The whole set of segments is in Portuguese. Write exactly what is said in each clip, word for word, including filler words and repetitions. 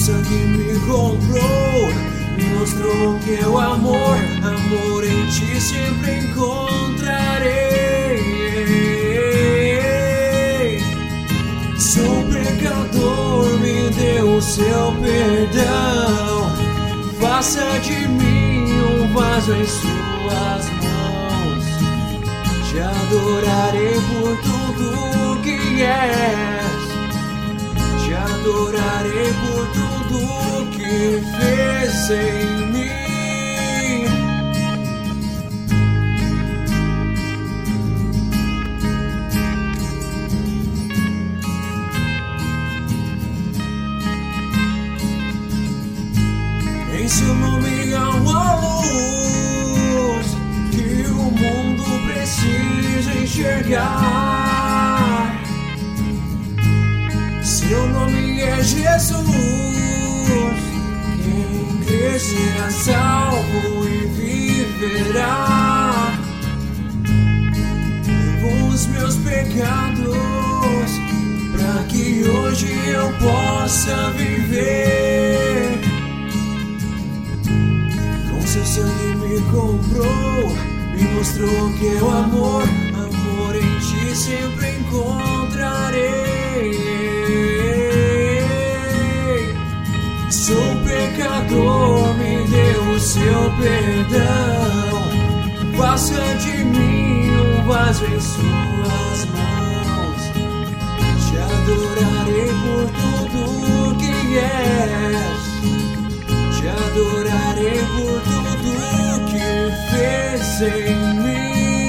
sangue me comprou, me mostrou que o amor, amor em ti sempre encontrarei. Sou pecador, me deu o seu perdão, faça de mim um vaso em suas mãos. Te adorarei por tudo que és, te adorarei por tudo que fez em mim. Em seu nome há uma luz que o mundo precisa enxergar. Seu nome é Jesus, quem crer será salvo e viverá. Levo os meus pecados para que hoje eu possa viver. Com seu sangue me comprou, me mostrou que o amor, amor em ti sempre encontrarei. Sou pecador, me deu o seu perdão, faça de mim um vaso em suas mãos. Te adorarei por tudo que és, te adorarei por tudo que fez em mim.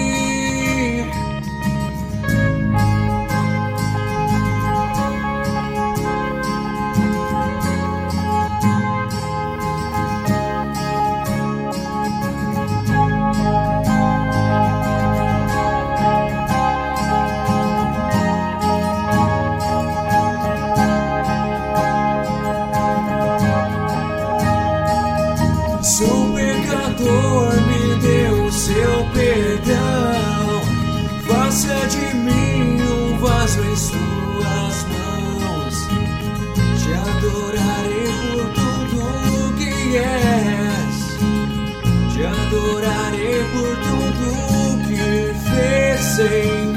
Sou pecador, me deu o seu perdão, faça de mim um vaso em suas mãos. Te adorarei por tudo que és, te adorarei por tudo que fez em